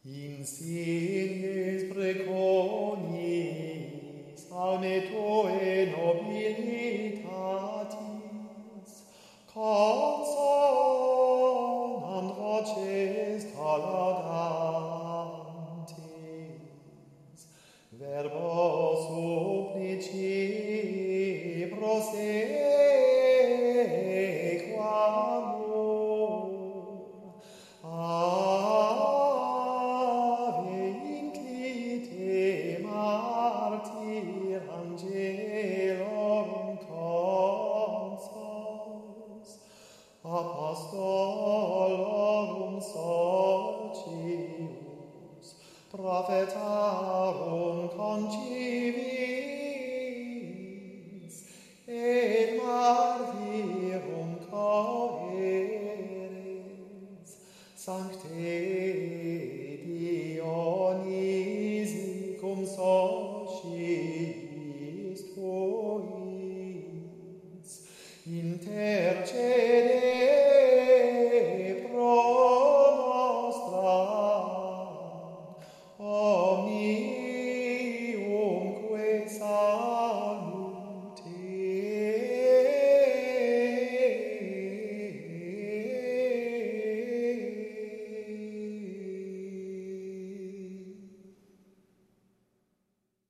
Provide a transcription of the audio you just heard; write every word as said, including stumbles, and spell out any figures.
Insignis preconis aune Tue nobilitatis, consonant voces ta laudantes, verbo supplici prosequamur, Ave inclite martyr angelorum consos, apostolorum socius, prophetarum concivis, et martyrum coeres, Sancte Dionysicum sociis tuis, intercede pro nostra,